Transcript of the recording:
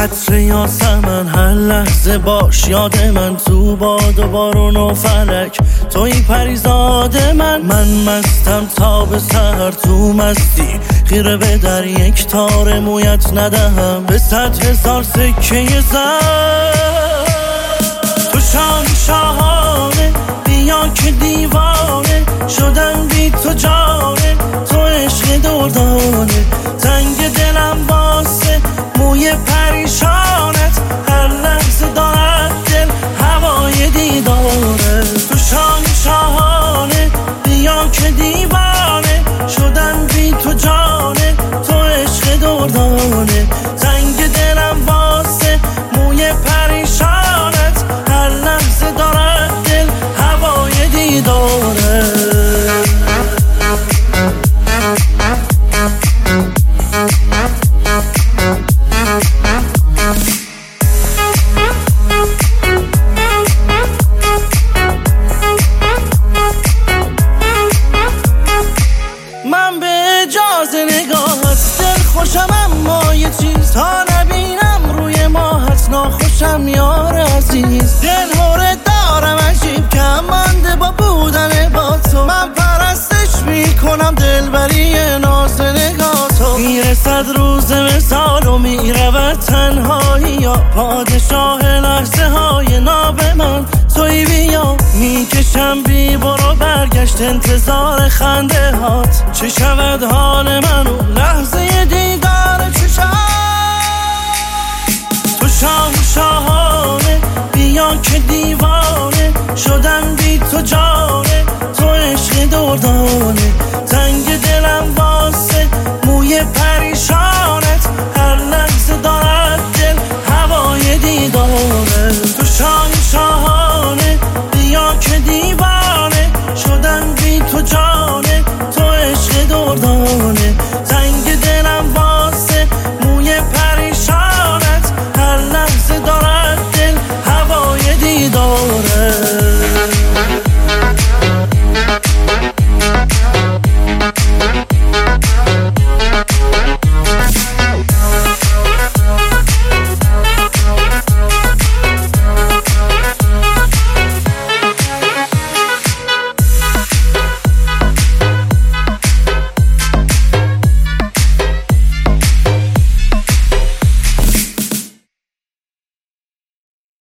عطر یاسمن هر لحظه باش یاد من، تو باد و بارون و فلک توی پریزاد من مستم تا به سحر تو مستی، خیره به در یک تار مویت ندهم به 100,000 سکه زر. تو شاهانه بیا که دیوانه شدم بی تو جانه، تو عشق دردانه تنگ دلم واسه موی پریشانت، هر لحظه دارد دل هوای دیداره. تو شاهانه بیا که دیوانه شدم بی تو جانه، تو عشق دردانه تنگ دلم واسه موی پریشانت، هر لحظه دارد دل هوای دیداره. من به اجازه نگاهت دل خوشم، اما یه چیز تا نبینم روی ماهت ناخوشم یار عزیز. دل هوره دارم عجیب که مانده با بودن با تو، من پرستش میکنم دلبری ناز نگاه تو. میرسد روز مثال و میرود تنهایی یا پادشاه لحظه های ناب من توی بیا. میکشم بی برو برگشت انتظار خنده هات، چه شود حال من و